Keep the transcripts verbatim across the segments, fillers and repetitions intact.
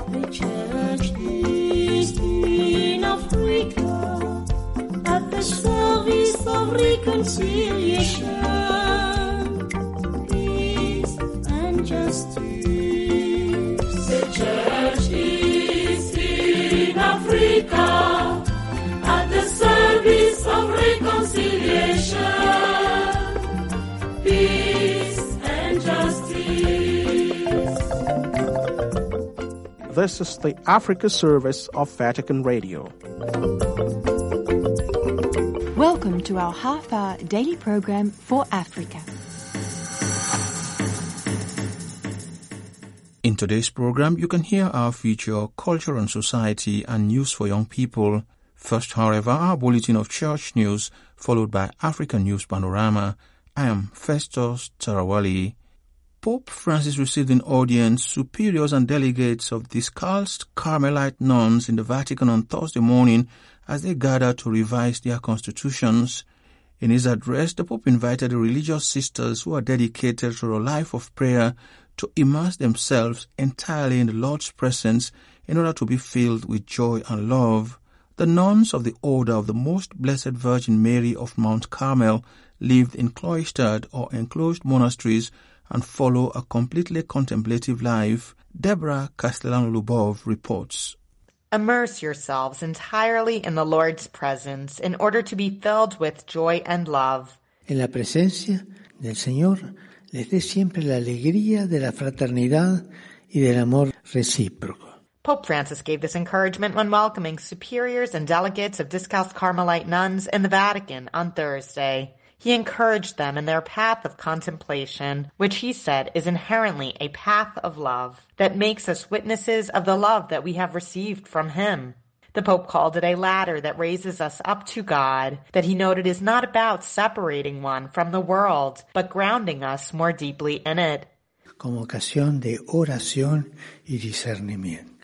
The church is in Africa at the service of reconciliation, peace and justice. The church is in Africa at the service of reconciliation, peace and justice. This is the Africa service of Vatican Radio. Welcome to our half-hour daily program for Africa. In today's program, you can hear our feature Culture and Society and News for Young People. First, however, our bulletin of church news, followed by African News Panorama. I am Festus Tarawali. Pope Francis received in audience superiors and delegates of discalced Carmelite nuns in the Vatican on Thursday morning as they gathered to revise their constitutions. In his address, the Pope invited the religious sisters who are dedicated to a life of prayer to immerse themselves entirely in the Lord's presence in order to be filled with joy and love. The nuns of the Order of the Most Blessed Virgin Mary of Mount Carmel lived in cloistered or enclosed monasteries and follow a completely contemplative life. Deborah Castellano-Lubov reports. Immerse yourselves entirely in the Lord's presence in order to be filled with joy and love. En la presencia del Señor les dé siempre la alegría de la fraternidad y del amor recíproco. Pope Francis gave this encouragement when welcoming superiors and delegates of discalced Carmelite nuns in the Vatican on Thursday. He encouraged them in their path of contemplation, which he said is inherently a path of love that makes us witnesses of the love that we have received from him. The Pope called it a ladder that raises us up to God, that he noted is not about separating one from the world, but grounding us more deeply in it. Como ocasión de oración y discernimiento.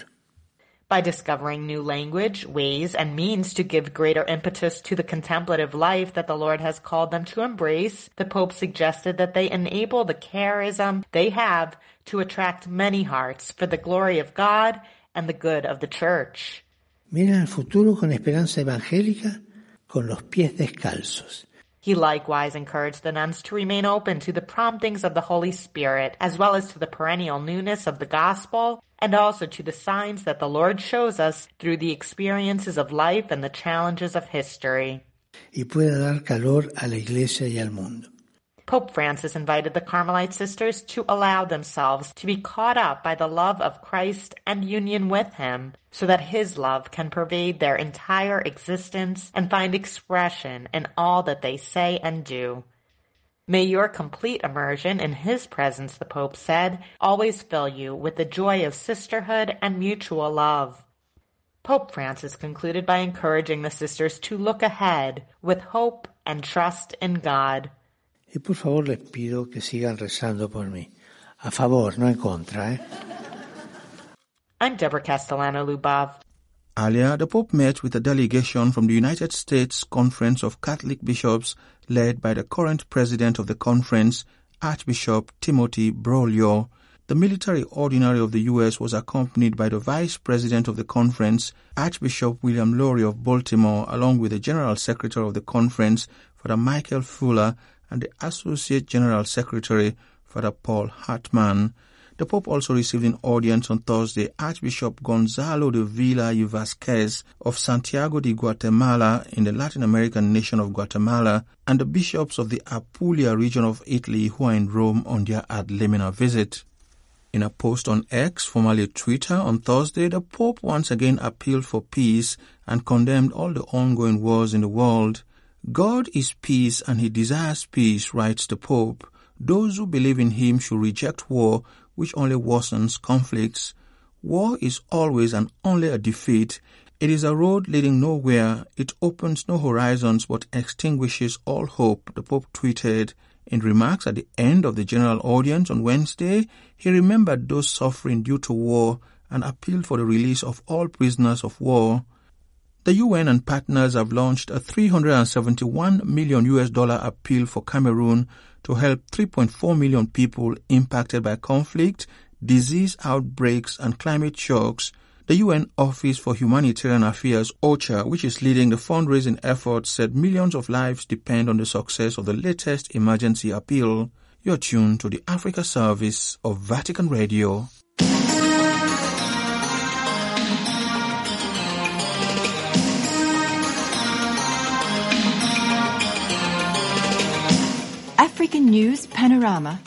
By discovering new language, ways, and means to give greater impetus to the contemplative life that the Lord has called them to embrace, the Pope suggested that they enable the charism they have to attract many hearts for the glory of God and the good of the Church. Miran al futuro con esperanza evangélica, con los pies descalzos. He likewise encouraged the nuns to remain open to the promptings of the Holy Spirit, as well as to the perennial newness of the gospel, and also to the signs that the Lord shows us through the experiences of life and the challenges of history. Y pueda dar calor a la Iglesia y al mundo. Pope Francis invited the Carmelite sisters to allow themselves to be caught up by the love of Christ and union with him, so that his love can pervade their entire existence and find expression in all that they say and do. May your complete immersion in his presence, the Pope said, always fill you with the joy of sisterhood and mutual love. Pope Francis concluded by encouraging the sisters to look ahead with hope and trust in God. Y por favor les pido que sigan rezando por mí. A favor, no en contra, eh? I'm Deborah Castellano-Lubov. Earlier, the Pope met with a delegation from the United States Conference of Catholic Bishops led by the current president of the conference, Archbishop Timothy Broglio. The military ordinary of the U S was accompanied by the vice president of the conference, Archbishop William Lowry of Baltimore, along with the general secretary of the conference, Father Michael Fuller, and the associate general secretary, Father Paul Hartman. The Pope also received in audience on Thursday Archbishop Gonzalo de Villa y Vasquez of Santiago de Guatemala in the Latin American nation of Guatemala, and the bishops of the Apulia region of Italy who are in Rome on their ad limina visit. In a post on X, formerly Twitter, on Thursday, the Pope once again appealed for peace and condemned all the ongoing wars in the world. God is peace and he desires peace, writes the Pope. Those who believe in him should reject war, which only worsens conflicts. War is always and only a defeat. It is a road leading nowhere. It opens no horizons but extinguishes all hope, the Pope tweeted. In remarks at the end of the general audience on Wednesday, he remembered those suffering due to war and appealed for the release of all prisoners of war. The U N and partners have launched a three hundred seventy-one million U S dollar appeal for Cameroon to help three point four million people impacted by conflict, disease outbreaks and climate shocks, the U N Office for Humanitarian Affairs, OCHA, which is leading the fundraising efforts, said millions of lives depend on the success of the latest emergency appeal. You're tuned to the Africa service of Vatican Radio. African News Panorama.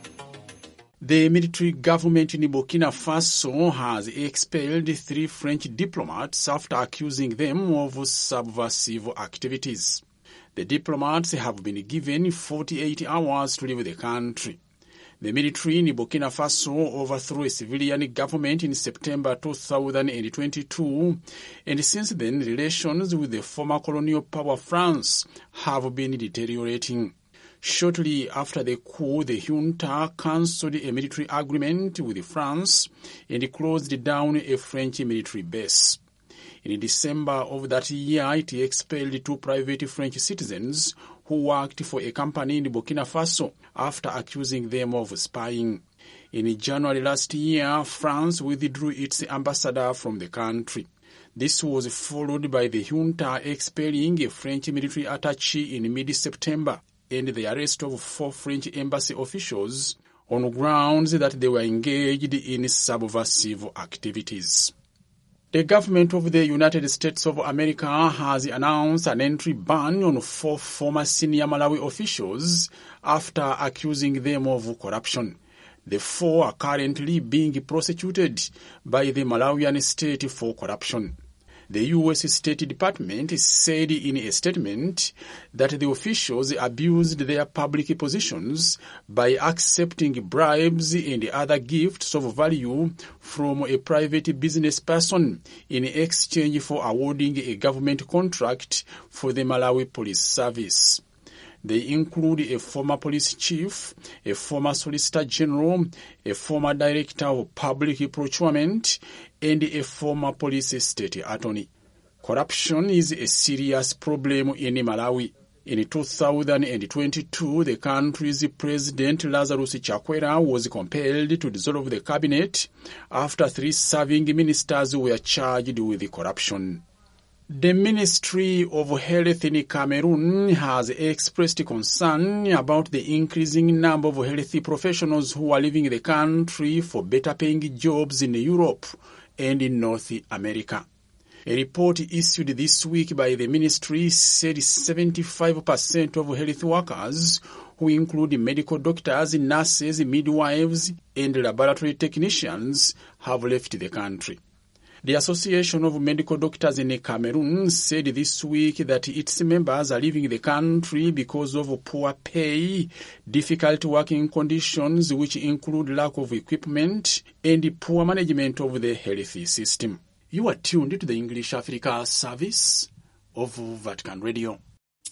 The military government in Burkina Faso has expelled three French diplomats after accusing them of subversive activities. The diplomats have been given forty-eight hours to leave the country. The military in Burkina Faso overthrew a civilian government in September two thousand twenty-two, and since then relations with the former colonial power France have been deteriorating. Shortly after the coup, the junta cancelled a military agreement with France and closed down a French military base. In December of that year, it expelled two private French citizens who worked for a company in Burkina Faso after accusing them of spying. In January last year, France withdrew its ambassador from the country. This was followed by the junta expelling a French military attaché in mid-September and the arrest of four French embassy officials on grounds that they were engaged in subversive activities. The government of the United States of America has announced an entry ban on four former senior Malawi officials after accusing them of corruption. The four are currently being prosecuted by the Malawian state for corruption. The U S State Department said in a statement that the officials abused their public positions by accepting bribes and other gifts of value from a private business person in exchange for awarding a government contract for the Malawi Police Service. They include a former police chief, a former solicitor general, a former director of public procurement, and a former police state attorney. Corruption is a serious problem in Malawi. In two thousand twenty-two, the country's President Lazarus Chakwera was compelled to dissolve the cabinet after three serving ministers were charged with corruption. The Ministry of Health in Cameroon has expressed concern about the increasing number of health professionals who are leaving the country for better-paying jobs in Europe and in North America. A report issued this week by the ministry said seventy-five percent of health workers, who include medical doctors, nurses, midwives, and laboratory technicians, have left the country. The Association of Medical Doctors in Cameroon said this week that its members are leaving the country because of poor pay, difficult working conditions which include lack of equipment, and poor management of the health system. You are tuned to the English Africa service of Vatican Radio.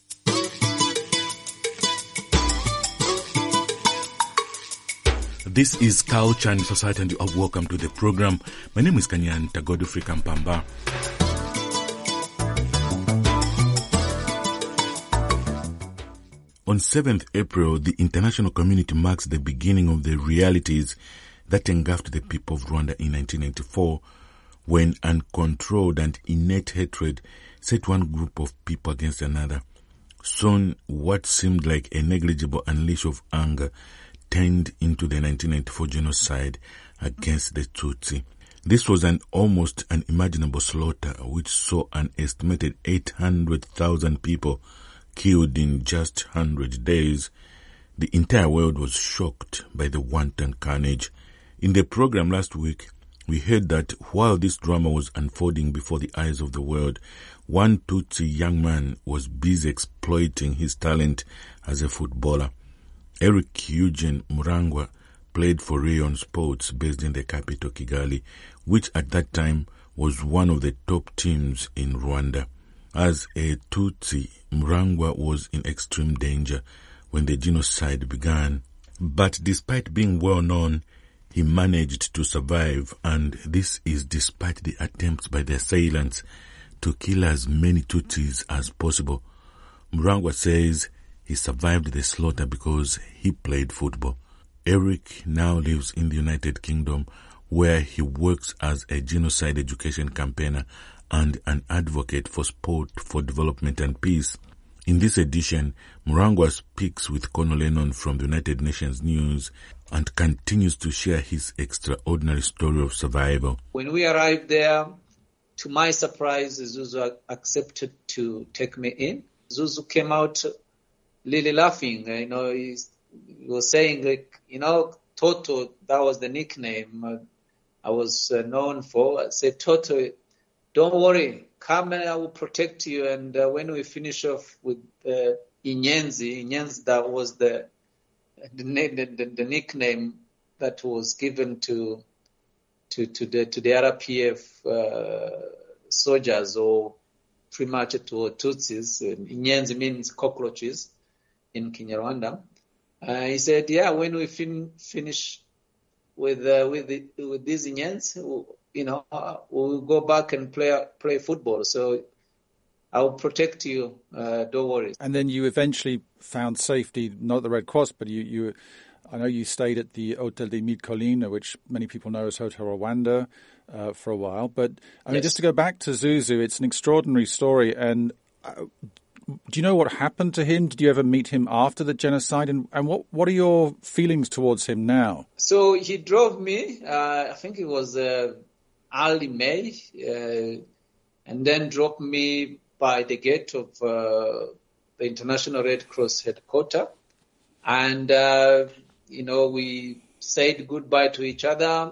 This is Culture and Society, and you are welcome to the program. My name is Kanyanta Godfrey Kampamba. On seventh of April, the international community marks the beginning of the realities that engulfed the people of Rwanda in nineteen ninety-four, when uncontrolled and innate hatred set one group of people against another. Soon, what seemed like a negligible unleash of anger turned into the nineteen ninety-four genocide against the Tutsi. This was an almost unimaginable slaughter which saw an estimated eight hundred thousand people killed in just one hundred days. The entire world was shocked by the wanton carnage. In the program last week, we heard that while this drama was unfolding before the eyes of the world, one Tutsi young man was busy exploiting his talent as a footballer. Eric Eugene Murangwa played for Rayon Sports based in the capital Kigali, which at that time was one of the top teams in Rwanda. As a Tutsi, Murangwa was in extreme danger when the genocide began. But despite being well known, he managed to survive, and this is despite the attempts by the assailants to kill as many Tutsis as possible. Murangwa says he survived the slaughter because he played football. Eric now lives in the United Kingdom, where he works as a genocide education campaigner and an advocate for sport for development and peace. In this edition, Murangwa speaks with Colonel Lennon from the United Nations News and continues to share his extraordinary story of survival. When we arrived there, to my surprise, Zuzu accepted to take me in. Zuzu came out really laughing. You know, he was saying, like, you know, Toto, that was the nickname I was known for. I said, Toto, don't worry, come and I will protect you. And uh, when we finish off with uh, Inyenzi, Inyenzi, that was the the, the the nickname that was given to to to the to the R P F uh, soldiers, or pretty much to Tutsis. Inyenzi means cockroaches in Kinyarwanda. Uh, he said, yeah, when we fin- finish with uh, with the, with these Inyenzi, you know, uh, we'll go back and play play football. So I'll protect you. Uh, don't worry. And then you eventually found safety, not at the Red Cross, but you, you I know you stayed at the Hotel des Mille Collines, which many people know as Hotel Rwanda, uh, for a while. But I mean, Yes. just to go back to Zuzu, it's an extraordinary story. And uh, do you know what happened to him? Did you ever meet him after the genocide? And, and what, what are your feelings towards him now? So he drove me, uh, I think it was uh, early May, uh, and then dropped me by the gate of uh, the International Red Cross headquarters. And, uh, you know, we said goodbye to each other.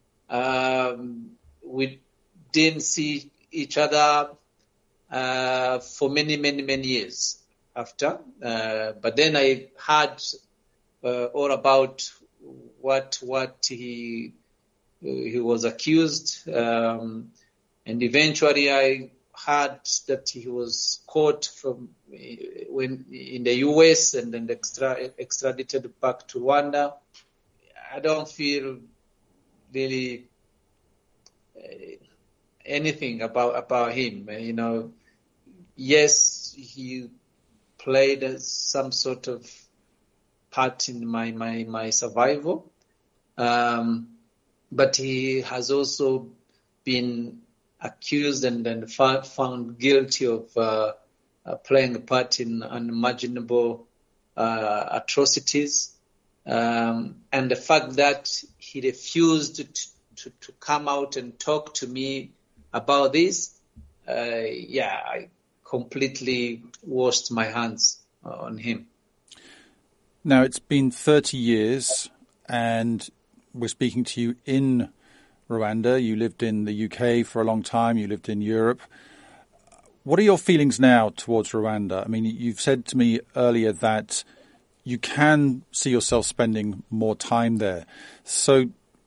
Um, we didn't see each other uh, for many, many, many years after. Uh, but then I heard uh, all about what what he he was accused, um, and eventually I heard that he was caught from when in the U S and then extra, extradited back to Rwanda. I don't feel really uh, anything about about him. You know, yes, he played some sort of part in my my my survival, um, but he has also been accused and then found guilty of uh, uh, playing a part in unimaginable uh, atrocities. Um, and the fact that he refused to, to, to come out and talk to me about this, uh, yeah, I completely washed my hands on him. Now, it's been thirty years, and we're speaking to you in Rwanda. You lived in the U K for a long time. You lived in Europe. What are your feelings now towards Rwanda? I mean, you've said to me earlier that you can see yourself spending more time there. So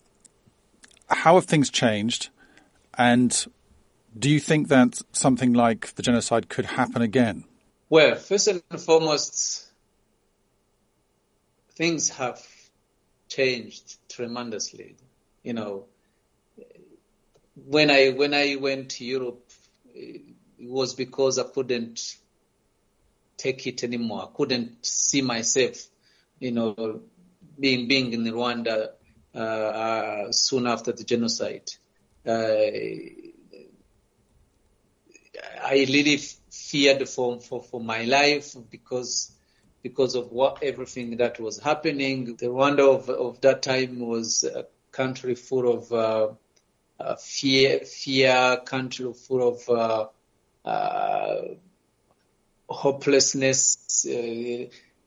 how have things changed? And do you think that something like the genocide could happen again? Well, first and foremost, things have changed tremendously. You know, when I when I went to Europe, it was because I couldn't take it anymore. I couldn't see myself, you know, being being in Rwanda uh, uh, soon after the genocide. Uh, I really feared for, for for my life because because of what everything that was happening. The Rwanda of of that time was a country full of uh, uh, fear, fear, country full of uh, uh, hopelessness, uh,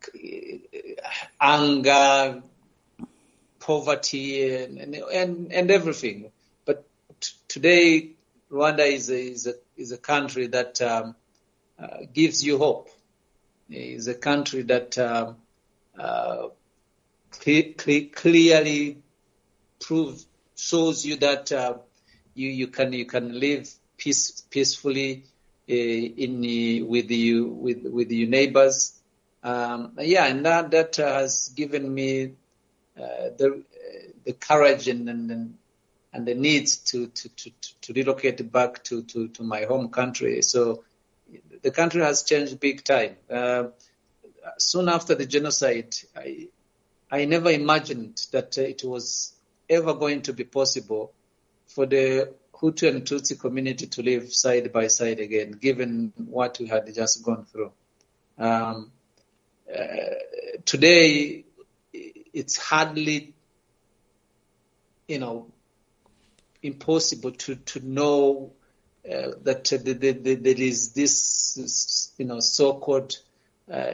anger, poverty, and and, and everything. But t- today, Rwanda is a, is a is a country that um, uh, gives you hope. Is a country that um, uh, cle- cle- clearly prove shows you that uh, you you can you can live peace, peacefully uh, in uh, with you with with your neighbors. Um, yeah, and that that uh, has given me uh, the uh, the courage and and and the need to to to to relocate back to to to my home country. So the country has changed big time. Uh, soon after the genocide, I I never imagined that uh, it was ever going to be possible for the Hutu and Tutsi community to live side by side again, given what we had just gone through. Um, uh, today, it's hardly, you know, impossible to, to know uh, that uh, the, the, the, there is this, you know, so-called uh,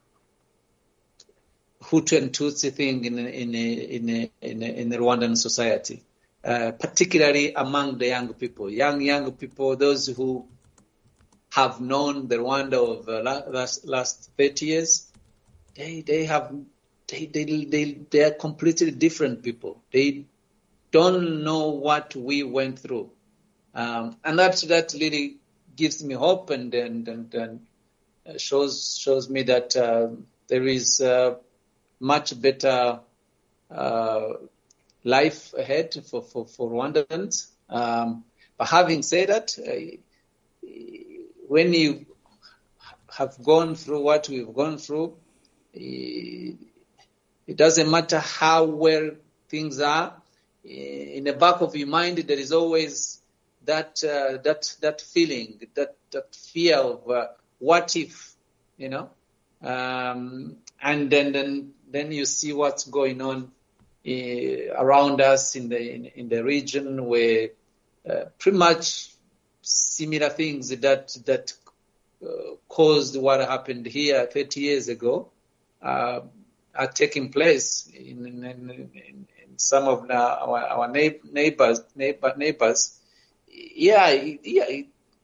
Hutu and Tutsi thing in in in in, in, in the Rwandan society, uh, particularly among the young people, young young people, those who have known the Rwanda of uh, last last thirty years. They they have they they they they are completely different people. They don't know what we went through, um, and that that really gives me hope and and and, and shows shows me that uh, there is. Uh, much better uh, life ahead for, for, for Rwandans. Um, but having said that, uh, when you have gone through what we've gone through, it doesn't matter how well things are. In the back of your mind, there is always that uh, that that feeling, that, that fear of uh, what if, you know. Um, and then, then then you see what's going on uh, around us in the in, in the region, where uh, pretty much similar things that that uh, caused what happened here thirty years ago uh, are taking place in, in, in, in some of the, our, our neighbors neighbor, neighbors. Yeah, yeah,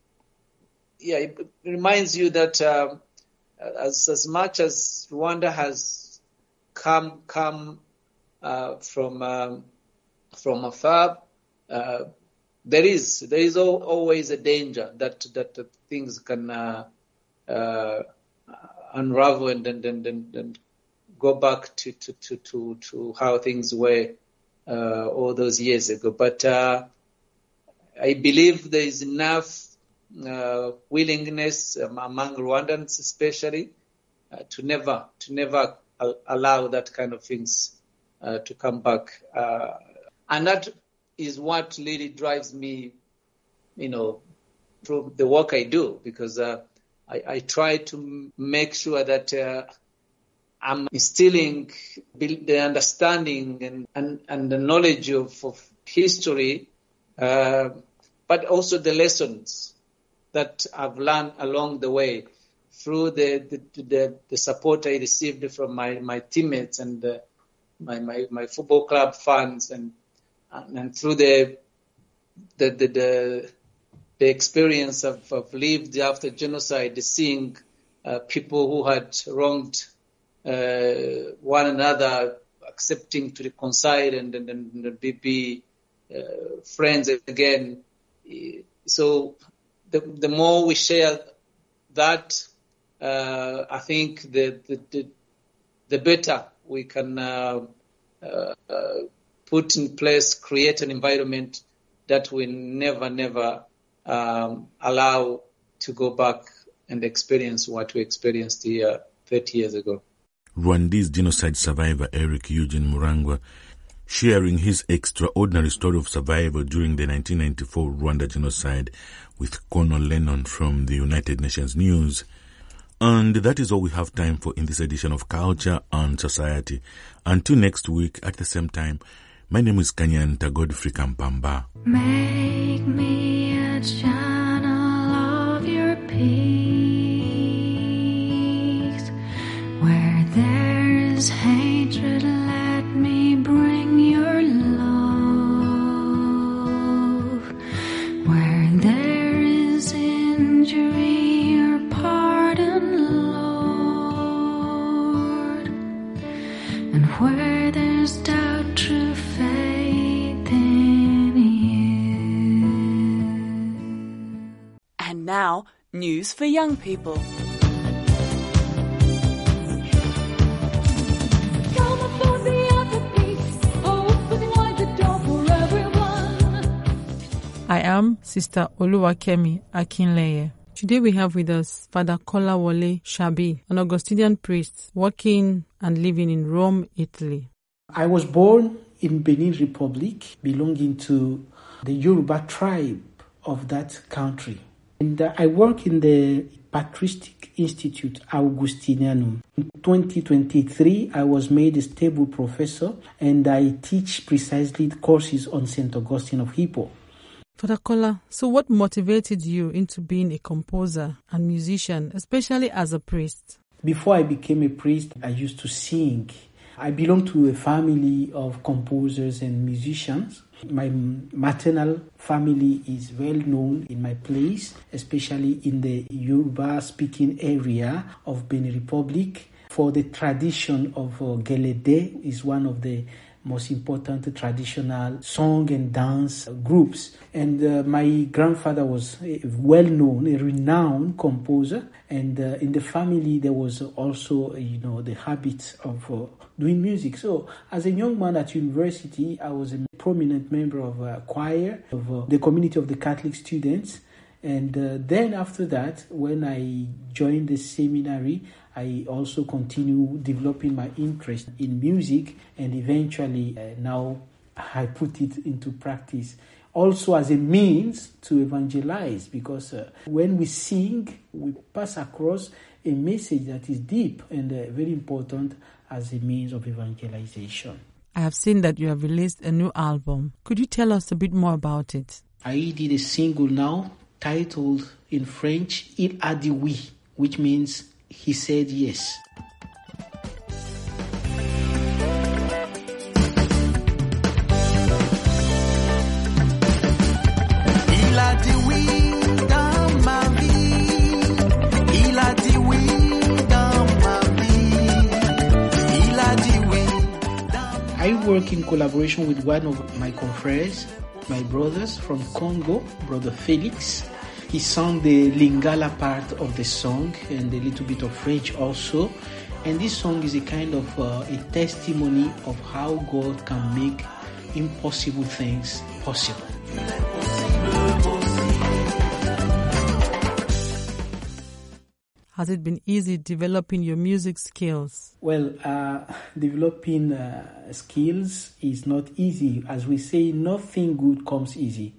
yeah. It reminds you that. Um, As as much as Rwanda has come come uh, from um, from afar, uh, there is there is al- always a danger that that, that things can uh, uh, unravel and and, and and and go back to to, to, to, to how things were uh, all those years ago. But uh, I believe there is enough. Uh, willingness um, among Rwandans, especially, uh, to never to never al- allow that kind of things uh, to come back, uh, and that is what really drives me, you know, through the work I do, because uh, I, I try to make sure that uh, I'm instilling the understanding and and, and the knowledge of, of history, uh, but also the lessons that I've learned along the way through the the, the, the support I received from my, my teammates and uh, my, my my football club fans, and and, and through the the the, the, the experience of, of lived after genocide, seeing uh, people who had wronged uh, one another accepting to reconcile and and, and be, be uh, friends again. So. The, the more we share that, uh, I think the, the the the better we can uh, uh, put in place, create an environment that will never, never um, allow to go back and experience what we experienced here thirty years ago. Rwandese genocide survivor Eric Eugene Murangwa, sharing his extraordinary story of survival during the nineteen ninety-four Rwanda genocide with Colonel Lennon from the United Nations News. And that is all we have time for in this edition of Culture and Society. Until next week at the same time, my name is Kanyanta Godfrey Kampamba. Make me a channel of your peace. Where there is hatred, let me bring your love. Where there is injury, your pardon, Lord. And where there's doubt, true faith in you. And now, news for young people. I am Sister Oluwakemi Akinleye. Today we have with us Father Kolawole Shabi, an Augustinian priest working and living in Rome, Italy. I was born in Benin Republic, belonging to the Yoruba tribe of that country. And uh, I work in the Patristic Institute Augustinianum. In twenty twenty-three, I was made a stable professor, and I teach precisely the courses on Saint Augustine of Hippo. Father Kola, so what motivated you into being a composer and musician, especially as a priest? Before I became a priest, I used to sing. I belong to a family of composers and musicians. My maternal family is well known in my place, especially in the Yoruba-speaking area of Benin Republic. For the tradition of uh, Gelede is one of the most important traditional song and dance groups. And uh, my grandfather was a well-known, a renowned composer. And uh, in the family, there was also, you know, the habit of uh, doing music. So as a young man at university, I was a prominent member of a choir of uh, the community of the Catholic students. And uh, then after that, when I joined the seminary, I also continue developing my interest in music, and eventually uh, now I put it into practice also as a means to evangelize, because uh, when we sing, we pass across a message that is deep and uh, very important as a means of evangelization. I have seen that you have released a new album. Could you tell us a bit more about it? I did a single now titled in French, Il a dit oui, which means he said yes. Il a dit oui dans ma vie. Il a dit oui dans ma vie. Il a dit oui dans I work in collaboration with one of my confreres, my brothers from Congo, Brother Felix. He sang the Lingala part of the song and a little bit of French also. And this song is a kind of uh, a testimony of how God can make impossible things possible. Has it been easy developing your music skills? Well, uh, developing uh, skills is not easy. As we say, nothing good comes easy.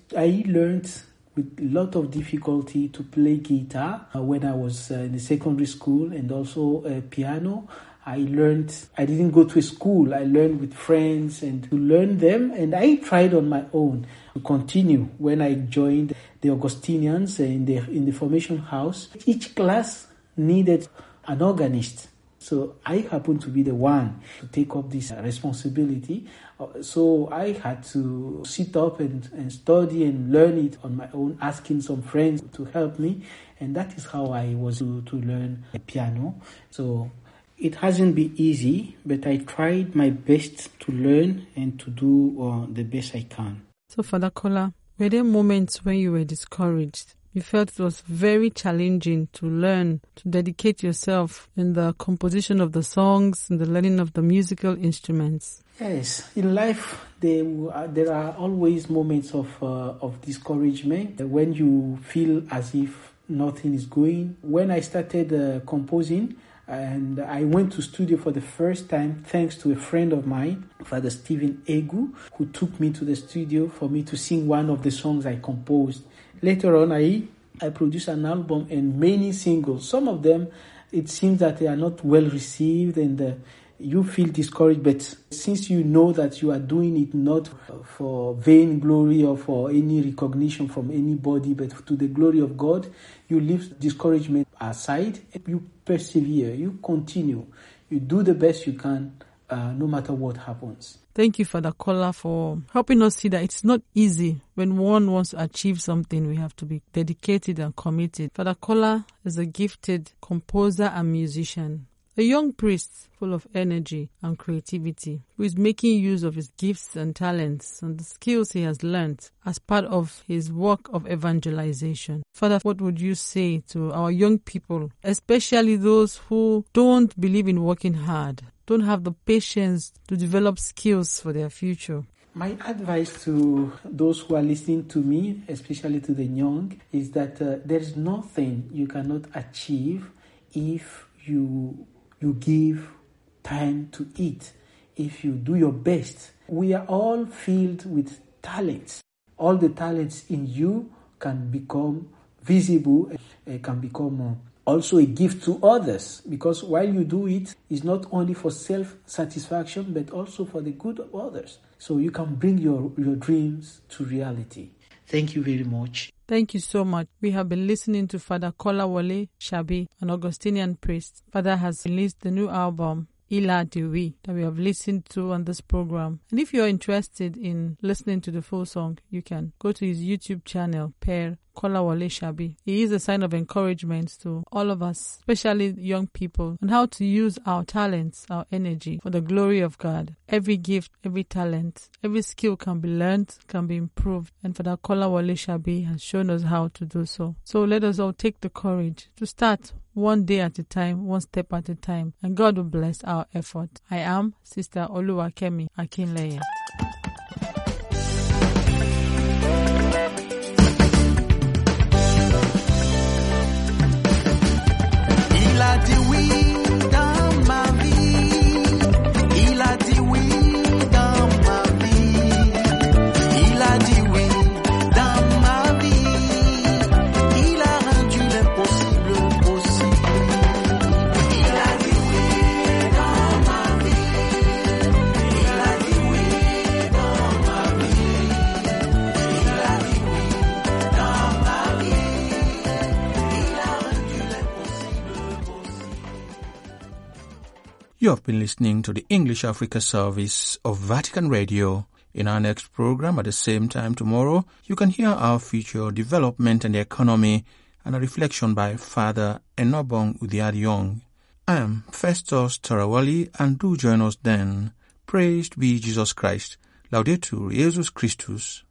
I learned with a lot of difficulty to play guitar uh, when I was uh, in the secondary school, and also uh, piano. I learned, I didn't go to a school, I learned with friends and to learn them, and I tried on my own to continue when I joined the Augustinians in the, in the formation house. Each class needed an organist. So I happened to be the one to take up this responsibility. So I had to sit up and, and study and learn it on my own, asking some friends to help me. And that is how I was to, to learn the piano. So it hasn't been easy, but I tried my best to learn and to do uh, the best I can. So Father Kola, were there moments when you were discouraged? You felt it was very challenging to learn, to dedicate yourself in the composition of the songs and the learning of the musical instruments? Yes, in life there are, there are always moments of uh, of discouragement when you feel as if nothing is going. When I started uh, composing, and I went to studio for the first time thanks to a friend of mine, Father Stephen Egu, who took me to the studio for me to sing one of the songs I composed. Later on, I I produced an album and many singles. Some of them, it seems that they are not well received, and uh, you feel discouraged. But since you know that you are doing it not for vain glory or for any recognition from anybody, but to the glory of God, you leave discouragement aside. You persevere. You continue. You do the best you can, uh, no matter what happens. Thank you, Father Kola, for helping us see that it's not easy. When one wants to achieve something, we have to be dedicated and committed. Father Kola is a gifted composer and musician, a young priest full of energy and creativity, who is making use of his gifts and talents and the skills he has learned as part of his work of evangelization. Father, what would you say to our young people, especially those who don't believe in working hard, don't have the patience to develop skills for their future? My advice to those who are listening to me, especially to the young, is that uh, there is nothing you cannot achieve if you you give time to eat, if you do your best. We are all filled with talents. All the talents in you can become visible, uh, can become uh, also a gift to others, because while you do it, it's not only for self-satisfaction, but also for the good of others. So you can bring your, your dreams to reality. Thank you very much. Thank you so much. We have been listening to Father Kolawole Shabi, an Augustinian priest. Father has released the new album, Ila Diwi, that we have listened to on this program. And if you're interested in listening to the full song, you can go to his YouTube channel, Père Kolawole Shabi. He is a sign of encouragement to all of us, especially young people, on how to use our talents, our energy for the glory of God. Every gift, every talent, every skill can be learned, can be improved. And Father Kolawole Shabi has shown us how to do so. So let us all take the courage to start one day at a time, one step at a time, and God will bless our effort. I am Sister Oluwakemi Akinleye. Il a dit oui dans ma vie. Il a dit oui dans ma vie. Il a dit oui dans ma vie. Il a rendu l'impossible possible. Il a dit oui dans ma vie. Il a dit oui dans ma vie. Il a dit oui dans ma vie. Il a rendu l'impossible possible. You have been listening to the English Africa service of Vatican Radio. In our next program at the same time tomorrow, you can hear our future development and the economy and a reflection by Father Enobong Udiadiong. I am Festus Tarawali, and do join us then. Praised be Jesus Christ. Laudetur Jesus Christus.